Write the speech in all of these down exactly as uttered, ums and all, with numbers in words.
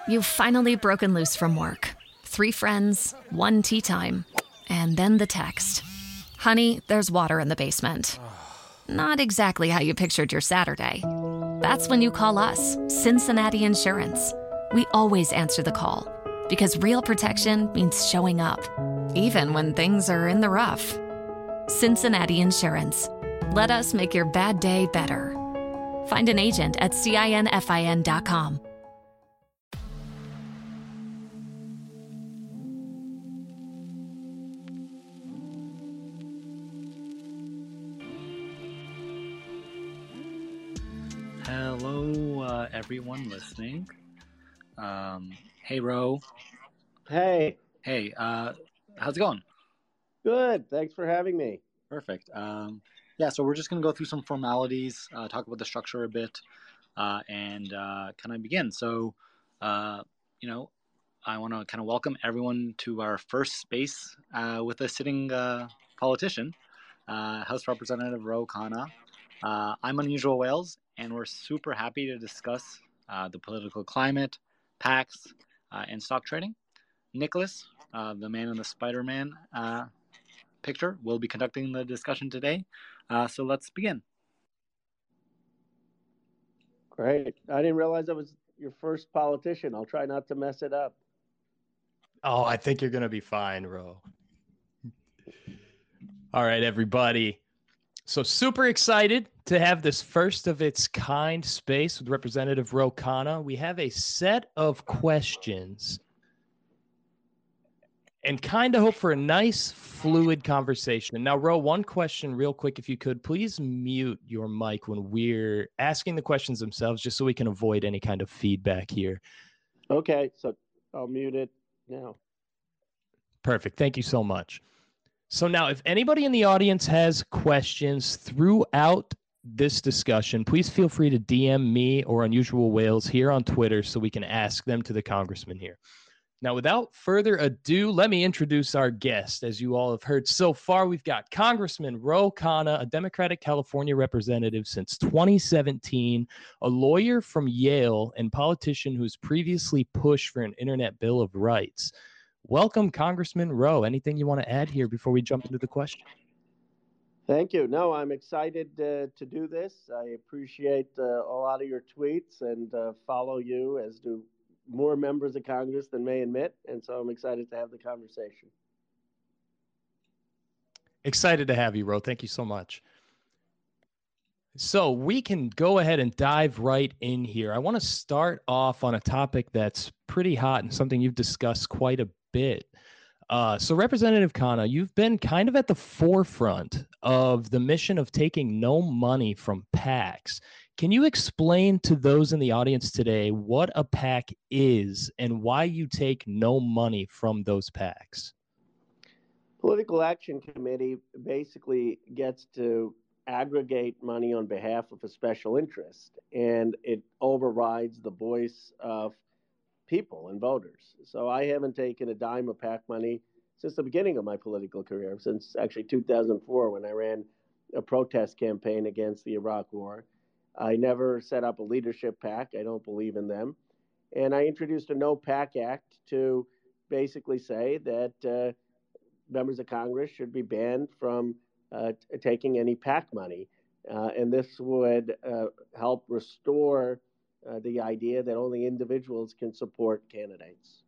You've finally broken loose from work. Three friends, one tea time, and then the text. Honey, there's water in the basement. Not exactly how you pictured your Saturday. That's when you call us, Cincinnati Insurance. We always answer the call because real protection means showing up, even when things are in the rough. Cincinnati Insurance. Let us make your bad day better. Find an agent at cinfin dot com. Hello, uh, everyone listening. Um, hey, Ro. Hey. Hey, uh, how's it going? Good. Thanks for having me. Perfect. Um, yeah, so we're just going to go through some formalities, uh, talk about the structure a bit, uh, and uh, kind of begin. So, uh, you know, I want to kind of welcome everyone to our first space uh, with a sitting uh, politician, uh, House Representative Ro Khanna. Uh, I'm Unusual Wales, and we're super happy to discuss uh, the political climate, PACs, uh, and stock trading. Nicholas, uh, the man in the Spider-Man uh, picture, will be conducting the discussion today. Uh, so let's begin. Great. I didn't realize I was your first politician. I'll try not to mess it up. Oh, I think you're going to be fine, Ro. All right, everybody. So super excited to have this first of its kind space with Representative Ro Khanna. We have a set of questions and kind of hope for a nice fluid conversation. Now, Ro, one question real quick, if you could, please mute your mic when we're asking the questions themselves, just so we can avoid any kind of feedback here. Okay, so I'll mute it now. Perfect. Thank you so much. So now, if anybody in the audience has questions throughout this discussion, please feel free to D M me or Unusual Wales here on Twitter so we can ask them to the congressman here. Now, without further ado, let me introduce our guest. As you all have heard so far, we've got Congressman Ro Khanna, a Democratic California representative since twenty seventeen, a lawyer from Yale, and politician who's previously pushed for an internet bill of rights. Welcome, Congressman Ro. Anything you want to add here before we jump into the question? Thank you. No, I'm excited uh, to do this. I appreciate uh, a lot of your tweets and uh, follow you, as do more members of Congress than may admit. And so I'm excited to have the conversation. Excited to have you, Ro. Thank you so much. So we can go ahead and dive right in here. I want to start off on a topic that's pretty hot and something you've discussed quite a bit. Uh, so Representative Khanna, you've been kind of at the forefront of the mission of taking no money from PACs. Can you explain to those in the audience today what a PAC is and why you take no money from those PACs? Political Action Committee basically gets to aggregate money on behalf of a special interest, and it overrides the voice of people and voters. So I haven't taken a dime of PAC money since the beginning of my political career, since actually two thousand four when I ran a protest campaign against the Iraq War. I never set up a leadership PAC. I don't believe in them. And I introduced a No PAC Act to basically say that uh, members of Congress should be banned from uh, t- taking any PAC money. Uh, and this would uh, help restore Uh, the idea that only individuals can support candidates.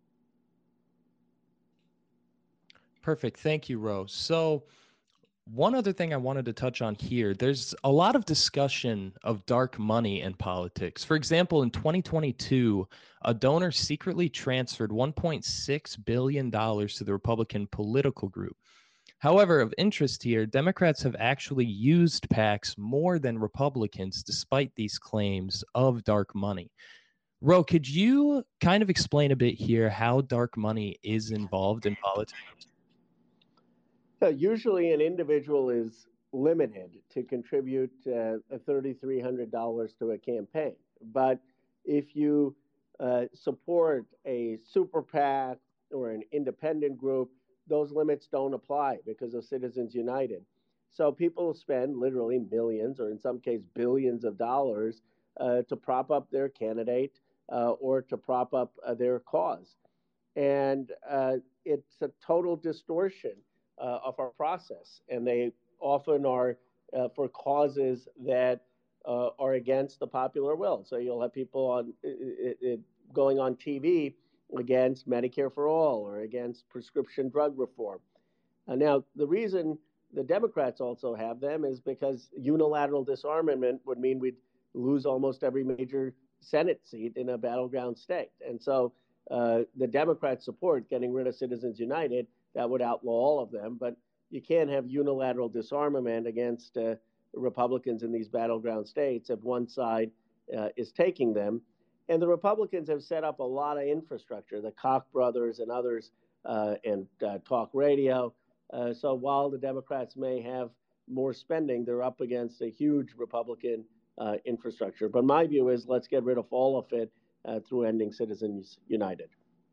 Perfect. Thank you, Ro. So one other thing I wanted to touch on here, there's a lot of discussion of dark money in politics. For example, in twenty twenty-two, a donor secretly transferred one point six billion dollars to the Republican political group. However, of interest here, Democrats have actually used PACs more than Republicans, despite these claims of dark money. Ro, could you kind of explain a bit here how dark money is involved in politics? Uh, usually an individual is limited to contribute uh, three thousand three hundred dollars to a campaign. But if you uh, support a super PAC or an independent group, those limits don't apply because of Citizens United. So people spend literally millions, or in some case billions of dollars uh, to prop up their candidate, uh, or to prop up uh, their cause. And uh, it's a total distortion uh, of our process. And they often are uh, for causes that uh, are against the popular will. So you'll have people on it, it, going on T V against Medicare for all or against prescription drug reform. Uh, now, the reason the Democrats also have them is because unilateral disarmament would mean we'd lose almost every major Senate seat in a battleground state. And so uh, the Democrats support getting rid of Citizens United. That would outlaw all of them. But you can't have unilateral disarmament against uh, Republicans in these battleground states if one side uh, is taking them. And the Republicans have set up a lot of infrastructure, the Koch brothers and others, uh, and uh, talk radio. Uh, so while the Democrats may have more spending, they're up against a huge Republican uh, infrastructure. But my view is let's get rid of all of it uh, through ending Citizens United.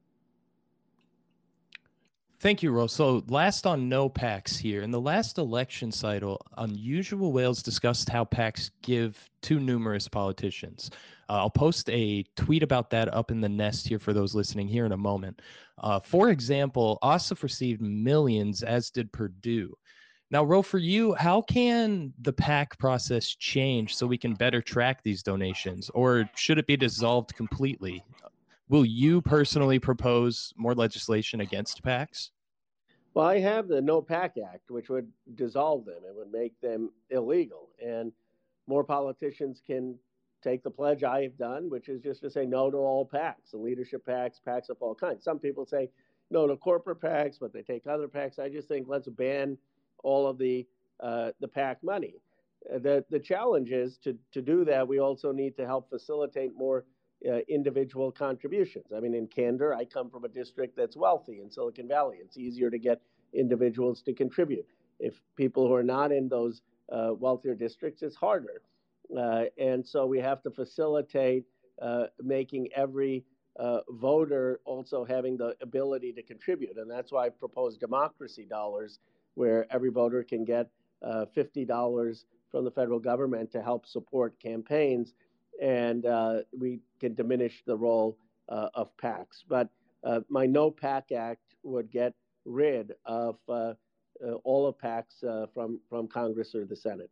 Thank you, Rose. So last on no PACs here. In the last election cycle, Unusual Whales discussed how PACs give too numerous politicians. Uh, I'll post a tweet about that up in the nest here for those listening here in a moment. Uh, for example, Ossoff received millions, as did Perdue. Now, Ro, for you, how can the PAC process change so we can better track these donations, or should it be dissolved completely? Will you personally propose more legislation against PACs? Well, I have the No PAC Act, which would dissolve them. It would make them illegal. And more politicians can take the pledge I have done, which is just to say no to all PACs, the leadership PACs, PACs of all kinds. Some people say no to corporate PACs, but they take other PACs. I just think let's ban all of the uh, the PAC money. Uh, the the challenge is to to do that. We also need to help facilitate more uh, individual contributions. I mean, in candor, I come from a district that's wealthy in Silicon Valley. It's easier to get individuals to contribute. If people who are not in those uh, wealthier districts, it's harder. Uh, and so we have to facilitate uh, making every uh, voter also having the ability to contribute. And that's why I proposed democracy dollars, where every voter can get uh, fifty dollars from the federal government to help support campaigns. And uh, we can diminish the role uh, of PACs. But uh, my No PAC Act would get rid of uh, uh, all of PACs uh, from, from Congress or the Senate.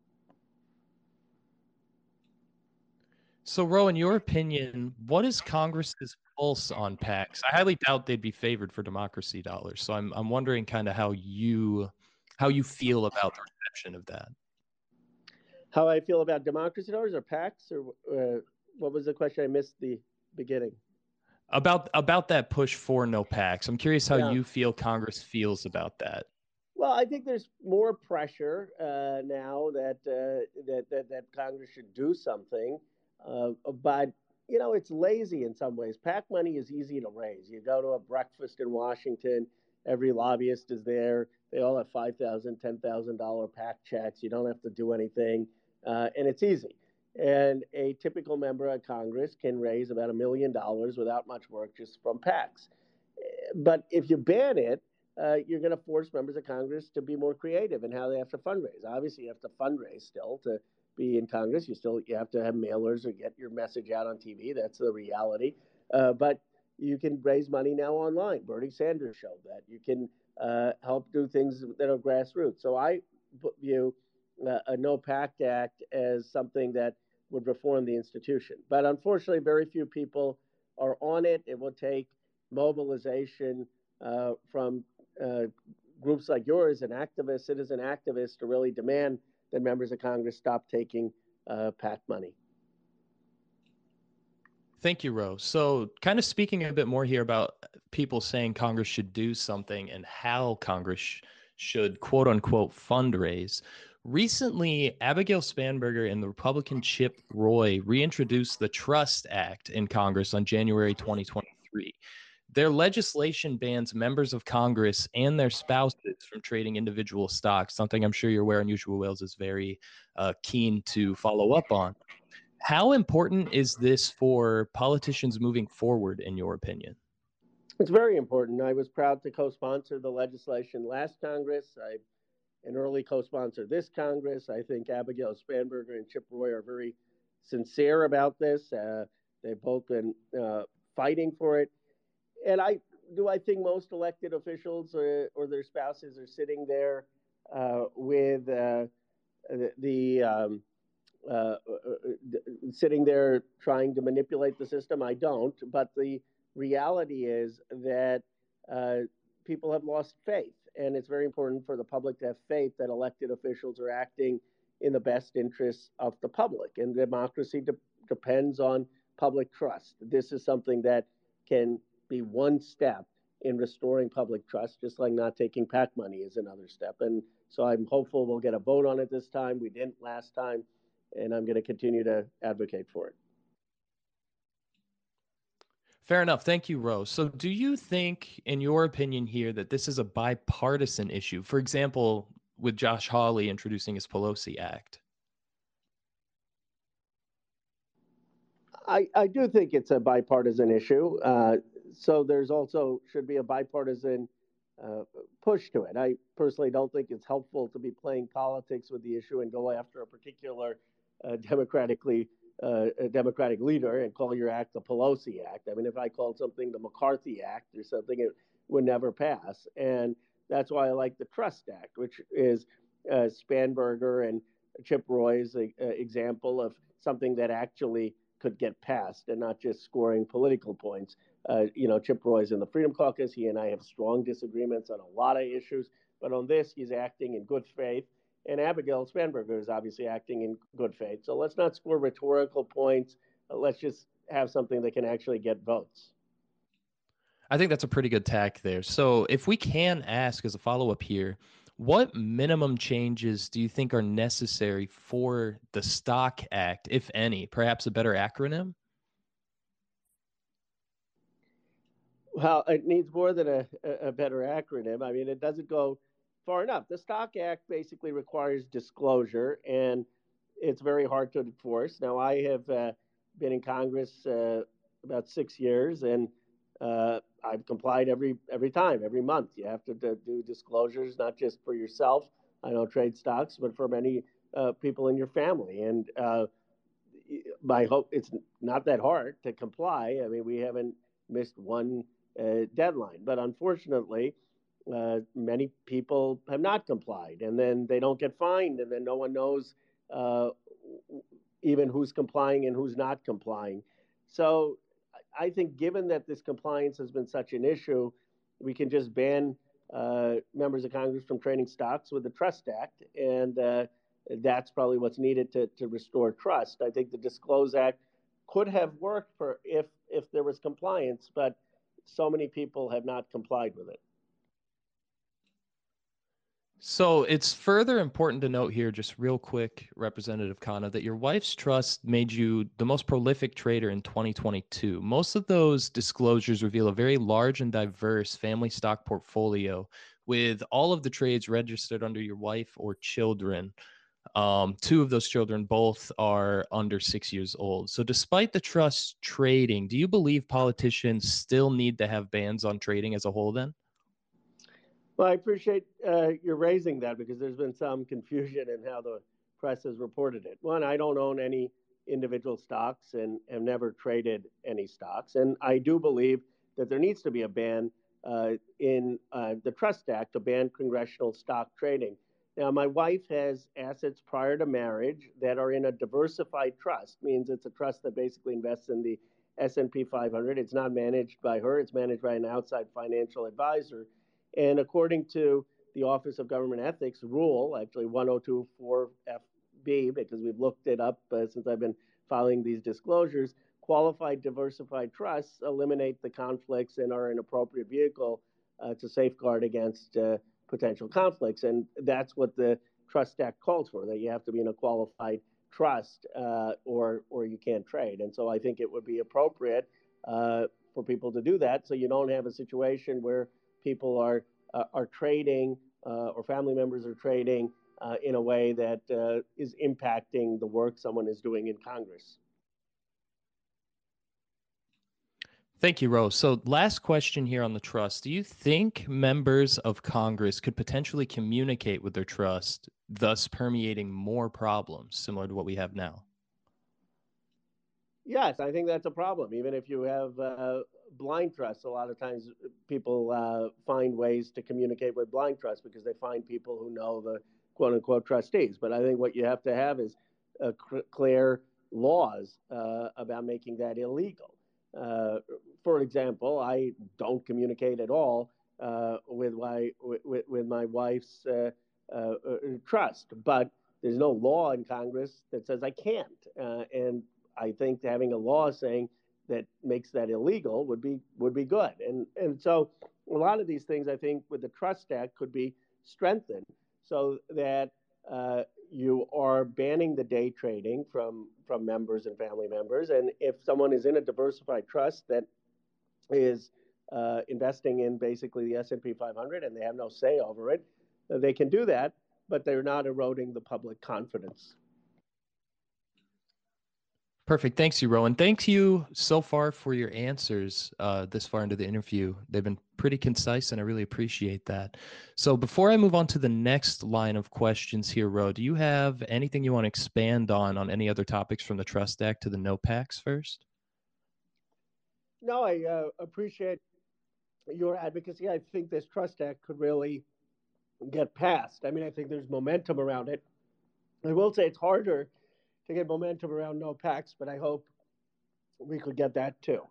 So, Ro, in your opinion, what is Congress's pulse on PACs? I highly doubt they'd be favored for democracy dollars. So I'm I'm wondering kind of how you how you feel about the reception of that. How I feel about democracy dollars or PACs, or uh, what was the question? I missed the beginning. About about that push for no PACs. I'm curious how Yeah. you feel Congress feels about that. Well, I think there's more pressure uh, now that, uh, that that that Congress should do something. Uh, but, you know, it's lazy in some ways. PAC money is easy to raise. You go to a breakfast in Washington, every lobbyist is there. They all have five thousand dollars, ten thousand dollars PAC checks. You don't have to do anything, uh, and it's easy. And a typical member of Congress can raise about a million dollars without much work just from PACs. But if you ban it, uh, you're going to force members of Congress to be more creative in how they have to fundraise. Obviously, you have to fundraise still to be in Congress. You still you have to have mailers or get your message out on T V. That's the reality. Uh, but you can raise money now online. Bernie Sanders showed that. You can uh, help do things that are grassroots. So I view uh, a No PAC Act as something that would reform the institution. But unfortunately, very few people are on it. It will take mobilization uh, from uh, groups like yours and activists, citizen activists, to really demand that members of Congress stop taking uh, PAC money. Thank you, Ro. So kind of speaking a bit more here about people saying Congress should do something and how Congress sh- should, quote unquote, fundraise. Recently, Abigail Spanberger and the Republican Chip Roy reintroduced the Trust Act in Congress on January twenty twenty-three. Their legislation bans members of Congress and their spouses from trading individual stocks, something I'm sure you're aware Unusual Whales is very uh, keen to follow up on. How important is this for politicians moving forward, in your opinion? It's very important. I was proud to co-sponsor the legislation last Congress. I an early co-sponsor this Congress. I think Abigail Spanberger and Chip Roy are very sincere about this. Uh, They've both been uh, fighting for it. And I do I think most elected officials or, or their spouses are sitting there uh, with uh, the, the um, uh, uh, sitting there trying to manipulate the system. I don't. But the reality is that uh, people have lost faith. And it's very important for the public to have faith that elected officials are acting in the best interests of the public. And democracy de- depends on public trust. This is something that can be one step in restoring public trust, just like not taking PAC money is another step. And so I'm hopeful we'll get a vote on it this time. We didn't last time, and I'm going to continue to advocate for it. Fair enough. Thank you, Rose. So do you think, in your opinion here, that this is a bipartisan issue? For example, with Josh Hawley introducing his Pelosi Act? I, I do think it's a bipartisan issue. Uh, so there's also should be a bipartisan uh, push to it. I personally don't think it's helpful to be playing politics with the issue and go after a particular uh, democratically uh, a Democratic leader and call your act the Pelosi Act. I mean, if I called something the McCarthy Act or something, it would never pass. And that's why I like the Trust Act, which is uh, Spanberger and Chip Roy's uh, example of something that actually could get passed and not just scoring political points. Uh, you know, Chip Roy's in the Freedom Caucus. He and I have strong disagreements on a lot of issues, but on this, he's acting in good faith. And Abigail Spanberger is obviously acting in good faith. So let's not score rhetorical points. Uh, let's just have something that can actually get votes. I think that's a pretty good tack there. So if we can ask as a follow-up here, what minimum changes do you think are necessary for the Stock Act, if any? Perhaps a better acronym? Well, it needs more than a, a better acronym. I mean, it doesn't go far enough. The Stock Act basically requires disclosure, and it's very hard to enforce. Now, I have uh, been in Congress uh, about six years, and uh, I've complied every every time, every month. You have to, to do disclosures, not just for yourself. I don't trade stocks, but for many uh, people in your family. And uh, my hope it's not that hard to comply. I mean, we haven't missed one uh, deadline, but unfortunately, uh, many people have not complied, and then they don't get fined, and then no one knows uh, even who's complying and who's not complying. So I think given that this compliance has been such an issue, we can just ban uh, members of Congress from trading stocks with the Trust Act, and uh, that's probably what's needed to, to restore trust. I think the Disclose Act could have worked for if if there was compliance, but so many people have not complied with it. So it's further important to note here, just real quick, Representative Khanna, that your wife's trust made you the most prolific trader in twenty twenty-two. Most of those disclosures reveal a very large and diverse family stock portfolio with all of the trades registered under your wife or children. Um, two of those children both are under six years old. So despite the trust trading, do you believe politicians still need to have bans on trading as a whole then? Well, I appreciate uh, your raising that because there's been some confusion in how the press has reported it. One, I don't own any individual stocks and have never traded any stocks. And I do believe that there needs to be a ban uh, in uh, the Trust Act to ban congressional stock trading. Now, my wife has assets prior to marriage that are in a diversified trust, means it's a trust that basically invests in the S and P five hundred. It's not managed by her. It's managed by an outside financial advisor. And according to the Office of Government Ethics rule, actually one oh two four F B, because we've looked it up uh, since I've been filing these disclosures, qualified diversified trusts eliminate the conflicts and are an appropriate vehicle uh, to safeguard against uh, potential conflicts. And that's what the Trust Act calls for, that you have to be in a qualified trust uh, or, or you can't trade. And so I think it would be appropriate uh, for people to do that so you don't have a situation where people are uh, are trading uh, or family members are trading uh, in a way that uh, is impacting the work someone is doing in Congress. Thank you, Rose. So last question here on the trust. Do you think members of Congress could potentially communicate with their trust, thus permeating more problems similar to what we have now? Yes, I think that's a problem. Even if you have uh, blind trust, a lot of times people uh, find ways to communicate with blind trust because they find people who know the quote unquote trustees. But I think what you have to have is uh, cr- clear laws uh, about making that illegal. Uh, for example, I don't communicate at all uh, with my with, with my wife's uh, uh, uh, trust, but there's no law in Congress that says I can't, uh, and I think having a law saying that makes that illegal would be would be good. And and so a lot of these things I think with the Trust Act could be strengthened so that uh, you are banning the day trading from from members and family members. And if someone is in a diversified trust that is uh, investing in basically the S and P five hundred and they have no say over it, they can do that, but they're not eroding the public confidence. Perfect. Thanks you, Rowan. Thank you so far for your answers uh, this far into the interview. They've been pretty concise, and I really appreciate that. So before I move on to the next line of questions here, Ro, do you have anything you want to expand on, on any other topics from the Trust Act to the no PACs first? No, I uh, appreciate your advocacy. I think this Trust Act could really get passed. I mean, I think there's momentum around it. I will say it's harder to get momentum around no PACs, but I hope we could get that too.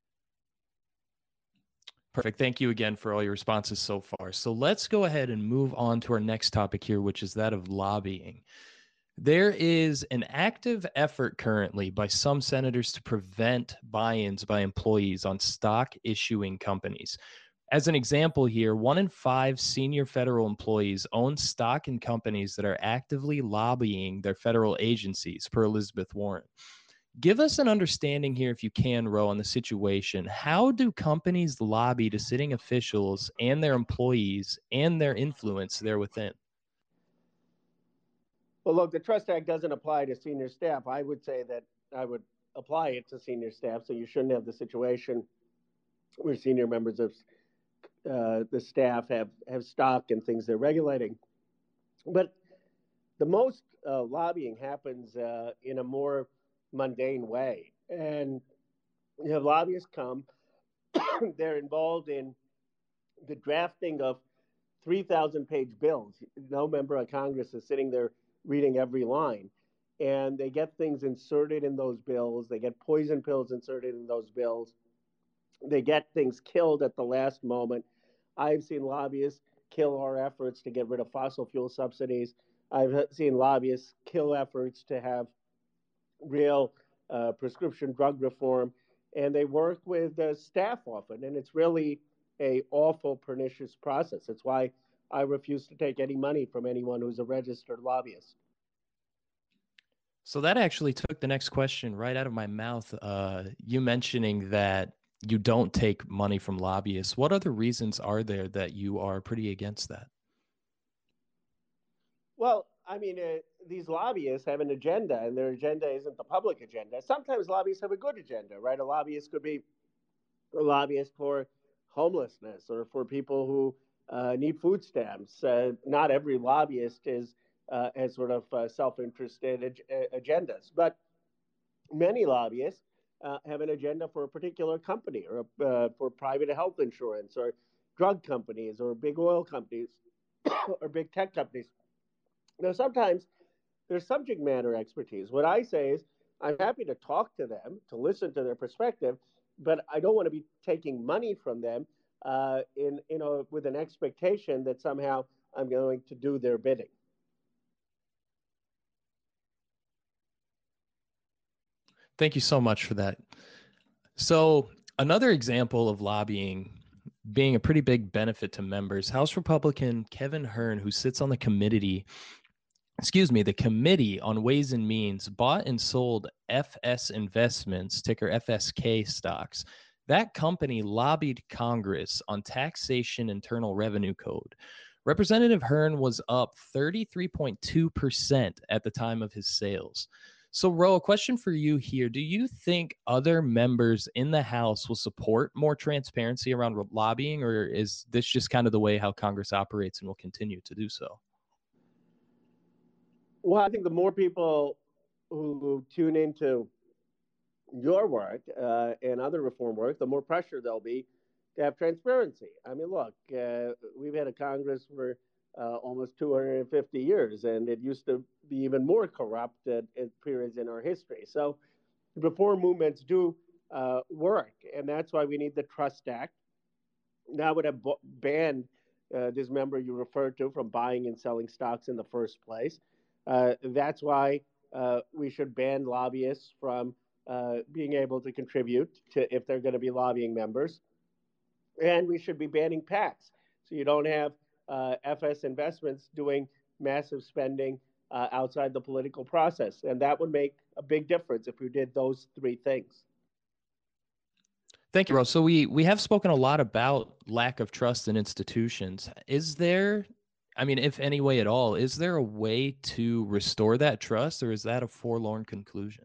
Perfect. Thank you again for all your responses so far. So let's go ahead and move on to our next topic here, which is that of lobbying. There is an active effort currently by some senators to prevent buy-ins by employees on stock issuing companies. As an example here, one in five senior federal employees own stock in companies that are actively lobbying their federal agencies, per Elizabeth Warren. Give us an understanding here, if you can, Ro, on the situation. How do companies lobby to sitting officials and their employees and their influence there within? Well, look, the Trust Act doesn't apply to senior staff. I would say that I would apply it to senior staff, so you shouldn't have the situation where senior members of uh, the staff have, have stock and things they're regulating. But the most uh, lobbying happens uh, in a more mundane way. And you have lobbyists come, they're involved in the drafting of three thousand page bills. No member of Congress is sitting there reading every line. And they get things inserted in those bills. They get poison pills inserted in those bills. They get things killed at the last moment. I've seen lobbyists kill our efforts to get rid of fossil fuel subsidies. I've seen lobbyists kill efforts to have real uh, prescription drug reform. And they work with the staff often. And it's really a awful, pernicious process. It's why I refuse to take any money from anyone who's a registered lobbyist. So that actually took the next question right out of my mouth. Uh, you mentioning that you don't take money from lobbyists. What other reasons are there that you are pretty against that? Well, I mean, uh, these lobbyists have an agenda, and their agenda isn't the public agenda. Sometimes lobbyists have a good agenda, right? A lobbyist could be a lobbyist for homelessness or for people who uh, need food stamps. Uh, not every lobbyist is uh, has sort of uh, self-interested ag- uh, agendas, but many lobbyists uh, have an agenda for a particular company or uh, for private health insurance or drug companies or big oil companies or big tech companies. Now, sometimes there's subject matter expertise. What I say is, I'm happy to talk to them, to listen to their perspective, but I don't want to be taking money from them uh, in, you know, with an expectation that somehow I'm going to do their bidding. Thank you so much for that. So another example of lobbying being a pretty big benefit to members, House Republican Kevin Hern, who sits on the committee, excuse me, the Committee on Ways and Means, bought and sold F S Investments, ticker F S K stocks. That company lobbied Congress on taxation internal revenue code. Representative Hern was up thirty-three point two percent at the time of his sales. So, Ro, a question for you here. Do you think other members in the House will support more transparency around lobbying, or is this just kind of the way how Congress operates and will continue to do so? Well, I think the more people who tune into your work uh, and other reform work, the more pressure there'll be to have transparency. I mean, look, uh, we've had a Congress for uh, almost two hundred fifty years, and it used to be even more corrupt at, at periods in our history. So reform movements do uh, work, and that's why we need the Trust Act. Now would have banned uh, this member you referred to from buying and selling stocks in the first place. Uh, that's why uh, we should ban lobbyists from uh, being able to contribute to if they're going to be lobbying members. And we should be banning PACs. So you don't have uh, F S investments doing massive spending uh, outside the political process. And that would make a big difference if we did those three things. Thank you, Rose. So we we have spoken a lot about lack of trust in institutions. Is there, I mean, if any way at all, is there a way to restore that trust, or is that a forlorn conclusion?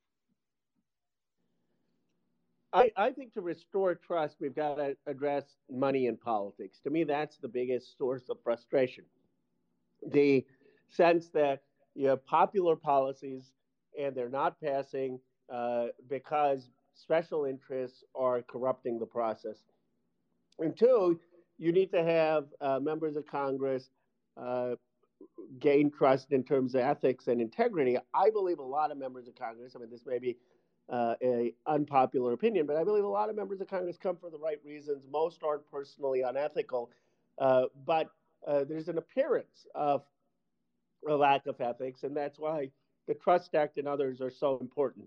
I, I think to restore trust, we've got to address money in politics. To me, that's the biggest source of frustration. The sense that you have popular policies and they're not passing uh, because special interests are corrupting the process. And two, you need to have uh, members of Congress uh, gain trust in terms of ethics and integrity. I believe a lot of members of Congress, I mean, this may be uh, a unpopular opinion, but I believe a lot of members of Congress come for the right reasons. Most aren't personally unethical, uh, but uh, there's an appearance of a lack of ethics, and that's why the Trust Act and others are so important.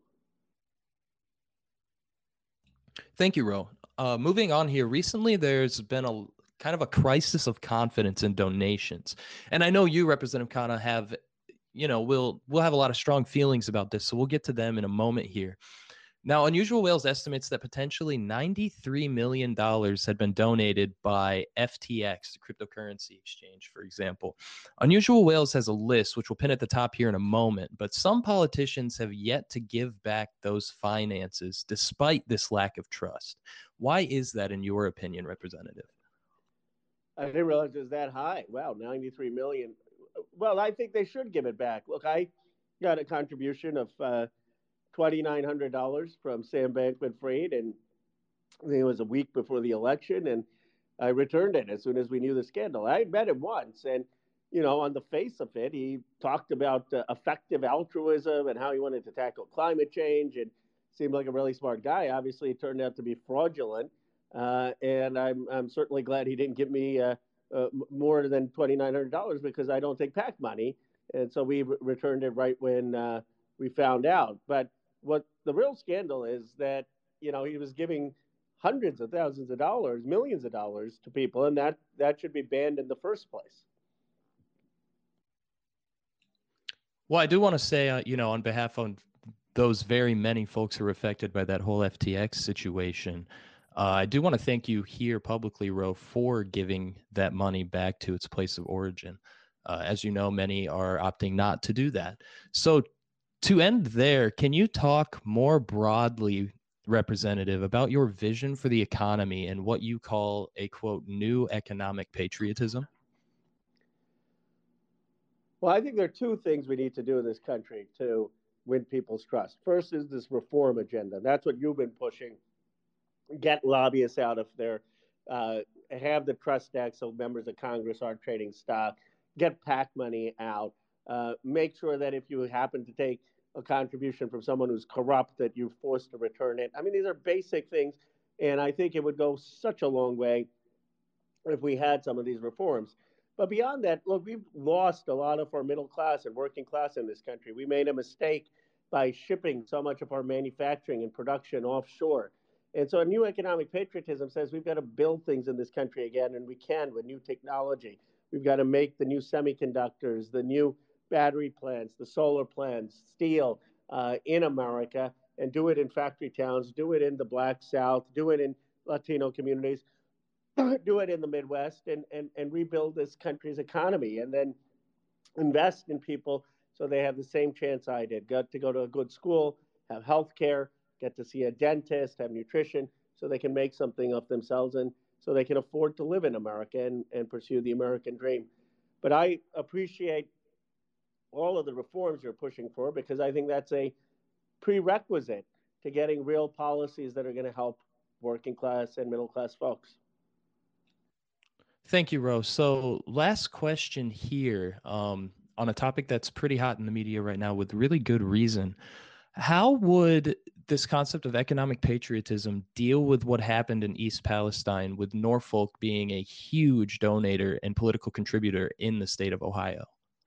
Thank you, Ro. Uh, moving on here, recently there's been a kind of a crisis of confidence in donations. And I know you, Representative Khanna, have, you know, we'll we'll have a lot of strong feelings about this, so we'll get to them in a moment here. Now, Unusual Whales estimates that potentially ninety-three million dollars had been donated by F T X, the cryptocurrency exchange, for example. Unusual Whales has a list, which we'll pin at the top here in a moment, but some politicians have yet to give back those finances despite this lack of trust. Why is that, in your opinion, Representative? I didn't realize it was that high. Wow, ninety-three million dollars. Well, I think they should give it back. Look, I got a contribution of uh, two thousand nine hundred dollars from Sam Bankman-Fried, and I think it was a week before the election, and I returned it as soon as we knew the scandal. I had met him once, and, you know, on the face of it, he talked about uh, effective altruism and how he wanted to tackle climate change, and seemed like a really smart guy. Obviously, it turned out to be fraudulent, uh, and I'm, I'm certainly glad he didn't give me uh, uh, more than two thousand nine hundred dollars because I don't take PAC money, and so we re- returned it right when uh, we found out. But what the real scandal is that, you know, he was giving hundreds of thousands of dollars, millions of dollars to people, and that, that should be banned in the first place. Well, I do want to say, uh, you know, on behalf of those very many folks who are affected by that whole F T X situation, uh, I do want to thank you here publicly, Ro, for giving that money back to its place of origin. Uh, as you know, many are opting not to do that. So to end there, can you talk more broadly, Representative, about your vision for the economy and what you call a, quote, new economic patriotism? Well, I think there are two things we need to do in this country to win people's trust. First is this reform agenda. That's what you've been pushing. Get lobbyists out of there, uh, have the Trust Act so members of Congress aren't trading stock, get PAC money out, uh, make sure that if you happen to take a contribution from someone who's corrupt, that you're forced to return it. I mean, these are basic things, and I think it would go such a long way if we had some of these reforms. But beyond that, look, we've lost a lot of our middle class and working class in this country. We made a mistake by shipping so much of our manufacturing and production offshore. And so a new economic patriotism says we've got to build things in this country again, and we can with new technology. We've got to make the new semiconductors, the new battery plants, the solar plants, steel uh, in America, and do it in factory towns, do it in the Black South, do it in Latino communities, do it in the Midwest, and, and, and rebuild this country's economy, and then invest in people so they have the same chance I did. Got to go to a good school, have health care, get to see a dentist, have nutrition, so they can make something of themselves and so they can afford to live in America and, and pursue the American dream. But I appreciate all of the reforms you're pushing for because I think that's a prerequisite to getting real policies that are going to help working class and middle class folks. Thank you, Rose. So last question here, um, on a topic that's pretty hot in the media right now with really good reason. How would this concept of economic patriotism deal with what happened in East Palestine, with Norfolk being a huge donator and political contributor in the state of Ohio?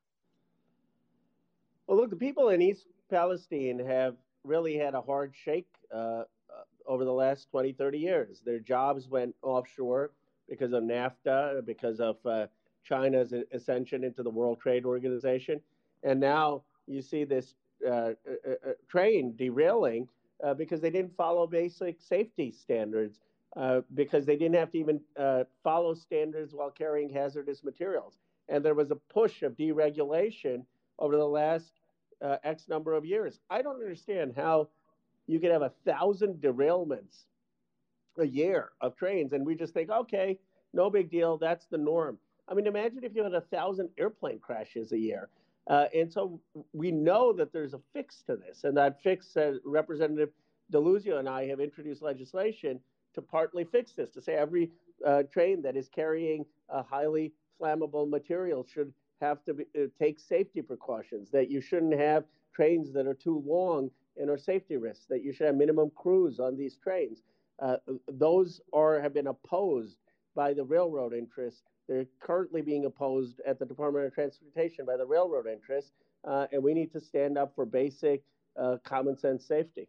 Well, look, the people in East Palestine have really had a hard shake uh, over the last twenty, thirty years. Their jobs went offshore because of NAFTA, because of uh, China's ascension into the World Trade Organization. And now you see this uh, uh, uh, train derailing uh, because they didn't follow basic safety standards, uh, because they didn't have to even uh, follow standards while carrying hazardous materials. And there was a push of deregulation over the last uh, X number of years. I don't understand how you could have a thousand derailments a year of trains, and we just think, okay, no big deal. That's the norm. I mean, imagine if you had a thousand airplane crashes a year. Uh, and so we know that there's a fix to this, and that fix, uh, Representative Deluzio and I have introduced legislation to partly fix this, to say every uh, train that is carrying a highly flammable material should have to be, uh, take safety precautions, that you shouldn't have trains that are too long and are safety risks, that you should have minimum crews on these trains. Uh, those are have been opposed by the railroad interests. They're currently being opposed at the Department of Transportation by the railroad interests, uh, and we need to stand up for basic uh, common sense safety.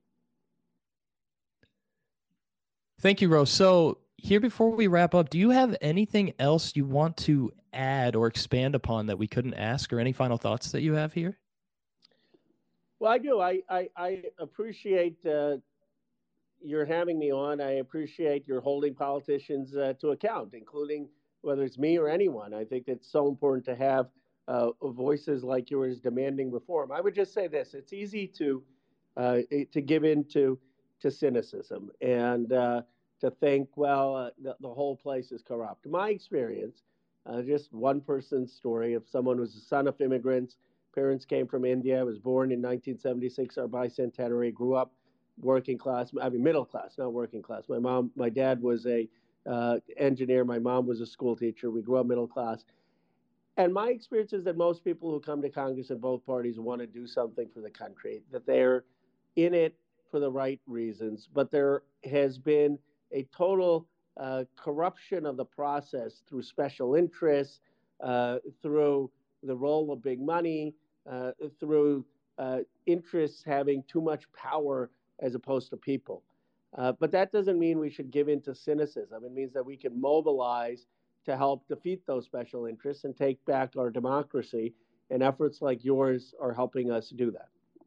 Thank you, Rose. So here, before we wrap up, do you have anything else you want to add or expand upon that we couldn't ask, or any final thoughts that you have here? Well, I do. I, I, I appreciate uh, your having me on. I appreciate your holding politicians uh, to account, including whether it's me or anyone. I think it's so important to have uh, voices like yours demanding reform. I would just say this: it's easy to uh, to give in to, to cynicism and uh, to think, well, uh, the, the whole place is corrupt. My experience, uh, just one person's story of someone who was the son of immigrants. Parents came from India. Was born in nineteen seventy-six, our bicentenary. Grew up working class, I mean middle class, not working class. My mom, my dad was a uh, engineer. My mom was a school teacher. We grew up middle class. And my experience is that most people who come to Congress in both parties want to do something for the country, that they're in it for the right reasons. But there has been a total uh, corruption of the process through special interests, uh, through the role of big money, uh, through uh, interests having too much power as opposed to people. Uh, but that doesn't mean we should give in to cynicism. It means that we can mobilize to help defeat those special interests and take back our democracy. And efforts like yours are helping us do that.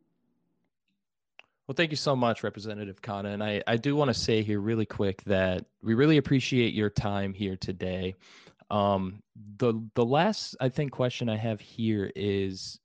Well, thank you so much, Representative Khanna. And I, I do want to say here really quick that we really appreciate your time here today. Um, the the last, I think, question I have here is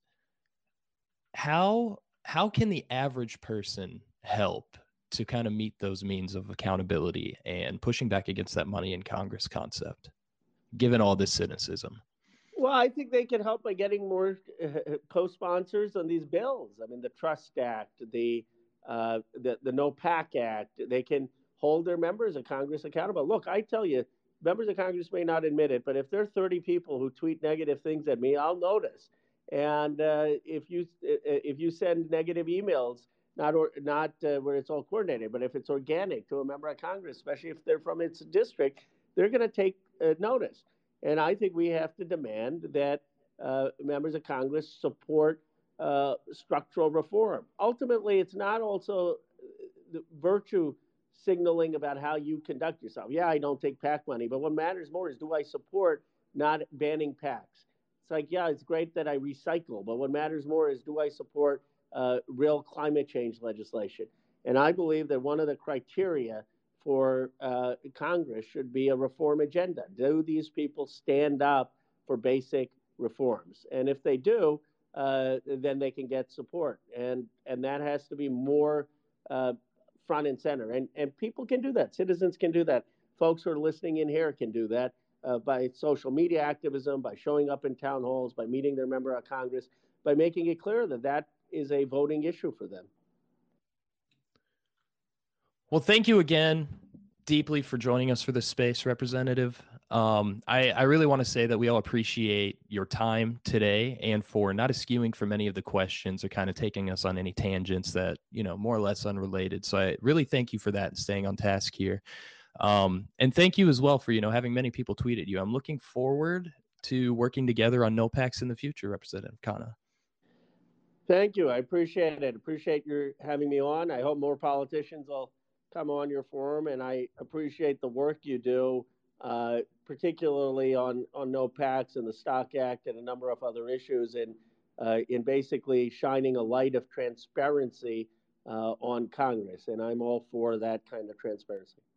how how can the average person help to kind of meet those means of accountability and pushing back against that money in Congress concept, given all this cynicism? Well, I think they can help by getting more uh, co-sponsors on these bills. I mean, the Trust Act, the uh, the the No PAC Act. They can hold their members of Congress accountable. Look, I tell you, members of Congress may not admit it, but if there are thirty people who tweet negative things at me, I'll notice. And uh, if you if you send negative emails, not or, not uh, where it's all coordinated, but if it's organic to a member of Congress, especially if they're from its district, they're going to take uh, notice. And I think we have to demand that uh, members of Congress support uh, structural reform. Ultimately, it's not also the virtue signaling about how you conduct yourself. Yeah, I don't take PAC money, but what matters more is, do I support not banning PACs? It's like, yeah, it's great that I recycle, but what matters more is, do I support uh, real climate change legislation? And I believe that one of the criteria for uh, Congress should be a reform agenda. Do these people stand up for basic reforms? And if they do, uh, then they can get support. And and that has to be more uh, front and center. And, and people can do that. Citizens can do that. Folks who are listening in here can do that uh, by social media activism, by showing up in town halls, by meeting their member of Congress, by making it clear that that is a voting issue for them. Well, thank you again deeply for joining us for this space, Representative. Um, I, I really want to say that we all appreciate your time today and for not eschewing from any of the questions or kind of taking us on any tangents that, you know, more or less unrelated. So I really thank you for that and staying on task here. Um, and thank you as well for, you know, having many people tweet at you. I'm looking forward to working together on NOPACs in the future, Representative Khanna. Thank you. I appreciate it. Appreciate your having me on. I hope more politicians will come on your forum, and I appreciate the work you do, uh, particularly on, on NOPACs and the Stock Act and a number of other issues, and uh, in basically shining a light of transparency uh, on Congress. And I'm all for that kind of transparency.